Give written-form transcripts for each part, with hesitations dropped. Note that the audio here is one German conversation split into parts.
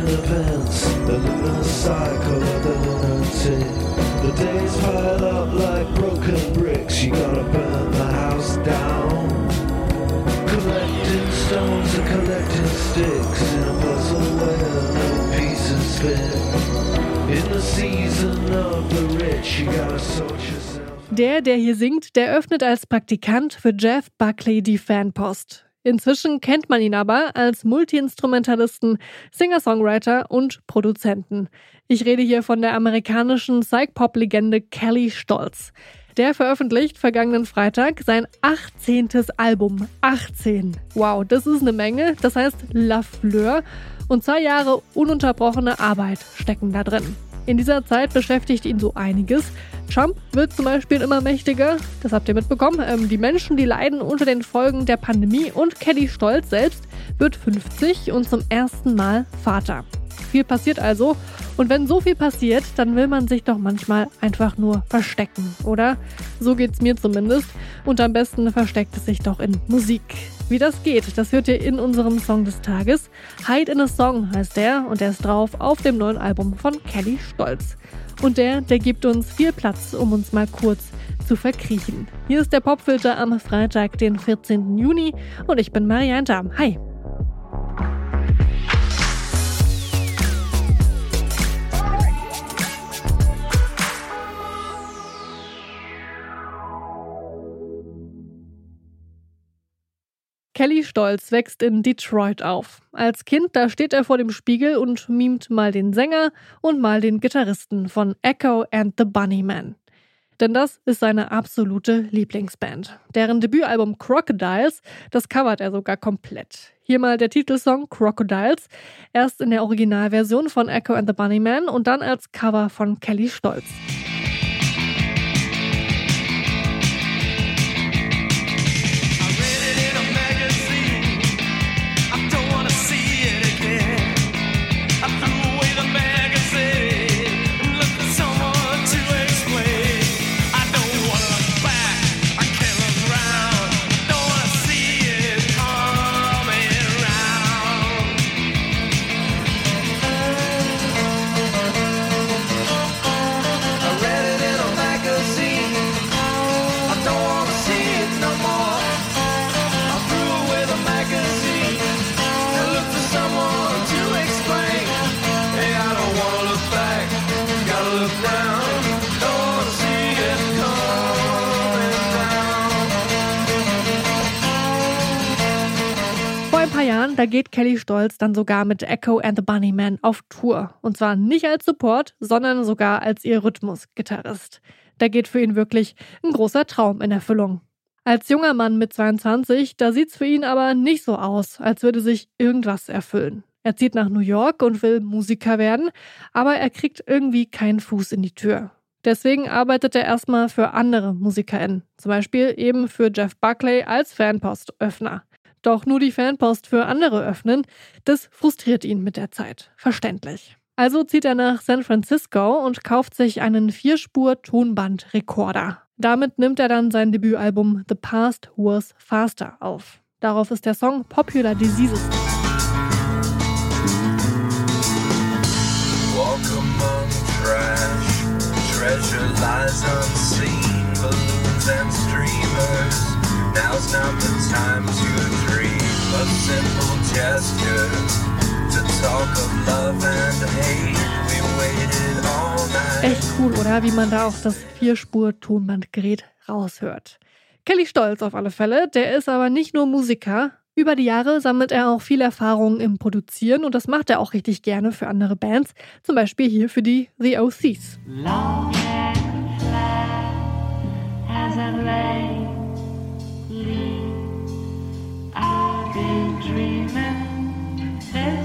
seven events, the lunar cycle of the lunatic. The days pile up like broken bricks, you gotta burn the house down. Collecting stones and collecting sticks in a puzzle where no pieces fit. In the season of the rich, you gotta sort yourself. Der hier singt, der öffnet als Praktikant für Jeff Buckley die Fanpost. Inzwischen kennt man ihn aber als Multi-Instrumentalisten, Singer-Songwriter und Produzenten. Ich rede hier von der amerikanischen Psych-Pop-Legende Kelly Stolz. Der veröffentlicht vergangenen Freitag sein 18. Album. 18. Wow, das ist eine Menge. Das heißt La Fleur. Und 2 Jahre ununterbrochene Arbeit stecken da drin. In dieser Zeit beschäftigt ihn so einiges. Trump wird zum Beispiel immer mächtiger, das habt ihr mitbekommen. Die Menschen, die leiden unter den Folgen der Pandemie, und Kelly Stolz selbst wird 50 und zum ersten Mal Vater. Viel passiert also, und wenn so viel passiert, dann will man sich doch manchmal einfach nur verstecken, oder? So geht's mir zumindest, und am besten versteckt es sich doch in Musik. Wie das geht, das hört ihr in unserem Song des Tages. Hide in a Song heißt der, und der ist drauf auf dem neuen Album von Kelly Stolz. Und der gibt uns viel Platz, um uns mal kurz zu verkriechen. Hier ist der Popfilter am Freitag, den 14. Juni, und ich bin Marianta. Hi! Kelly Stolz wächst in Detroit auf. Als Kind, da steht er vor dem Spiegel und mimt mal den Sänger und mal den Gitarristen von Echo and the Bunnymen. Denn das ist seine absolute Lieblingsband. Deren Debütalbum Crocodiles, das covert er sogar komplett. Hier mal der Titelsong Crocodiles, erst in der Originalversion von Echo and the Bunnymen und dann als Cover von Kelly Stolz. Vor ein paar Jahren, da geht Kelly Stolz dann sogar mit Echo and the Bunnymen auf Tour. Und zwar nicht als Support, sondern sogar als ihr Rhythmusgitarrist. Da geht für ihn wirklich ein großer Traum in Erfüllung. Als junger Mann mit 22, da sieht's für ihn aber nicht so aus, als würde sich irgendwas erfüllen. Er zieht nach New York und will Musiker werden, aber er kriegt irgendwie keinen Fuß in die Tür. Deswegen arbeitet er erstmal für andere MusikerInnen, zum Beispiel eben für Jeff Buckley als Fanpostöffner. Doch nur die Fanpost für andere öffnen, das frustriert ihn mit der Zeit. Verständlich. Also zieht er nach San Francisco und kauft sich einen 4-Spur-Tonbandrekorder. Damit nimmt er dann sein Debütalbum The Past Was Faster auf. Darauf ist der Song Popular Diseases. Walk among trash, treasure lies unseen, balloons and streamers. Now's not the time to dream, a simple gesture to talk of love and hate. We waited all night. Echt cool, oder? Wie man da auch das 4-Spur-Tonbandgerät raushört. Kelly Stolz auf alle Fälle, der ist aber nicht nur Musiker. Über die Jahre sammelt er auch viel Erfahrung im Produzieren und das macht er auch richtig gerne für andere Bands, zum Beispiel hier für die The OCs. Long and flat as I lay. I've been dreaming this.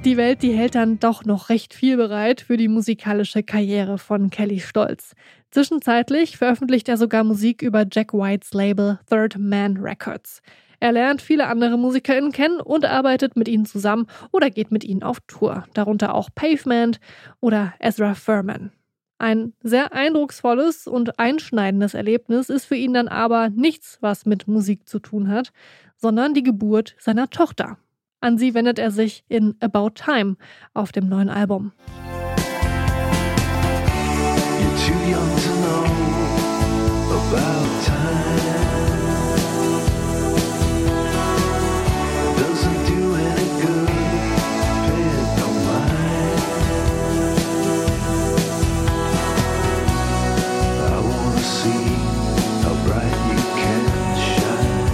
Die Welt, die hält dann doch noch recht viel bereit für die musikalische Karriere von Kelly Stolz. Zwischenzeitlich veröffentlicht er sogar Musik über Jack Whites Label Third Man Records. Er lernt viele andere MusikerInnen kennen und arbeitet mit ihnen zusammen oder geht mit ihnen auf Tour, darunter auch Pavement oder Ezra Furman. Ein sehr eindrucksvolles und einschneidendes Erlebnis ist für ihn dann aber nichts, was mit Musik zu tun hat, sondern die Geburt seiner Tochter. An sie wendet er sich in About Time auf dem neuen Album. You're too young to know about time. Doesn't do any good, pay it no mind. I wanna see how bright you can shine.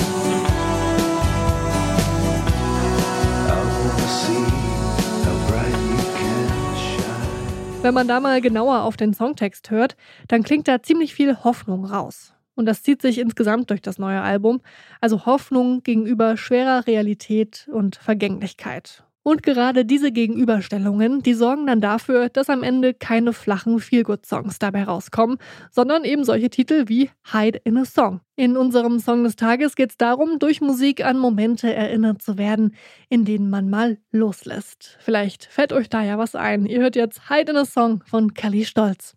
I wanna see how bright you can shine. Wenn man da mal genauer auf den Songtext hört, dann klingt da ziemlich viel Hoffnung raus. Und das zieht sich insgesamt durch das neue Album. Also Hoffnung gegenüber schwerer Realität und Vergänglichkeit. Und gerade diese Gegenüberstellungen, die sorgen dann dafür, dass am Ende keine flachen Feelgood-Songs dabei rauskommen, sondern eben solche Titel wie Hide in a Song. In unserem Song des Tages geht es darum, durch Musik an Momente erinnert zu werden, in denen man mal loslässt. Vielleicht fällt euch da ja was ein. Ihr hört jetzt Hide in a Song von Kelly Stolz.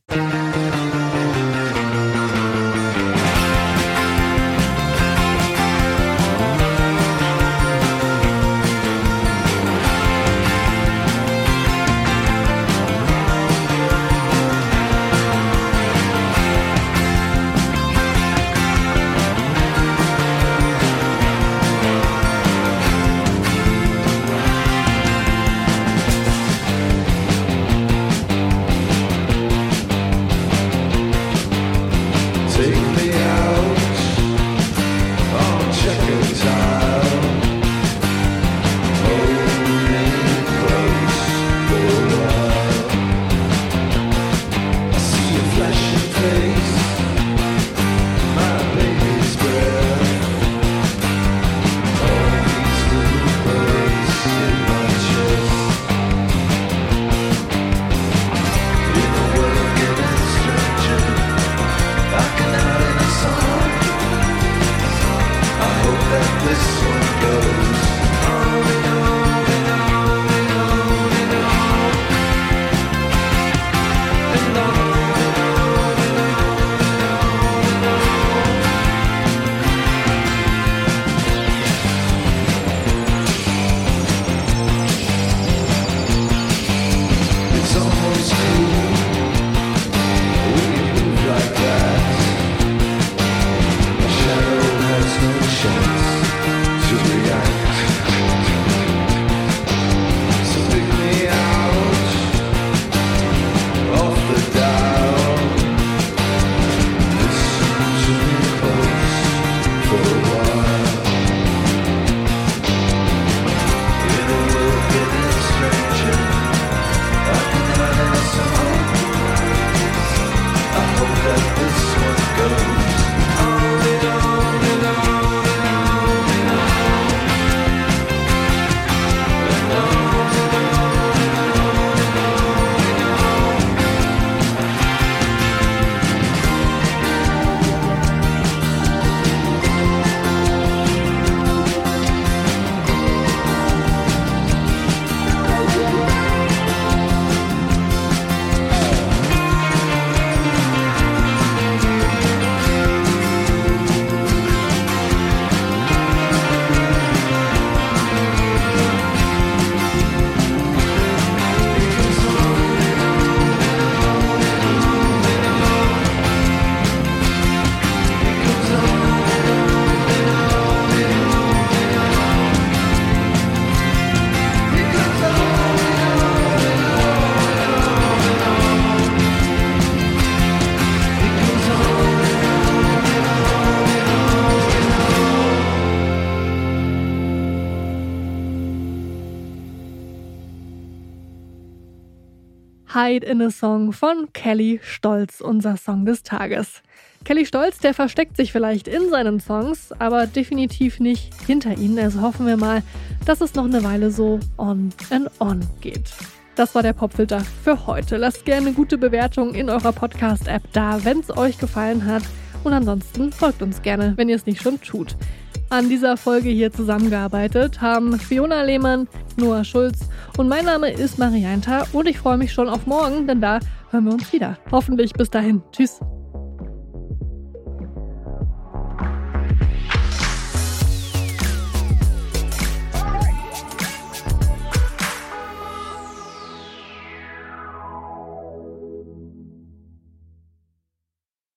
Hide in a Song von Kelly Stolz, unser Song des Tages. Kelly Stolz, der versteckt sich vielleicht in seinen Songs, aber definitiv nicht hinter ihnen. Also hoffen wir mal, dass es noch eine Weile so on and on geht. Das war der Popfilter für heute. Lasst gerne eine gute Bewertung in eurer Podcast-App da, wenn es euch gefallen hat. Und ansonsten folgt uns gerne, wenn ihr es nicht schon tut. An dieser Folge hier zusammengearbeitet haben Fiona Lehmann, Noah Schulz und mein Name ist Marianta und ich freue mich schon auf morgen, denn da hören wir uns wieder. Hoffentlich bis dahin. Tschüss.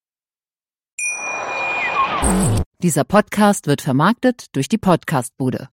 Dieser Podcast wird vermarktet durch die Podcast-Bude.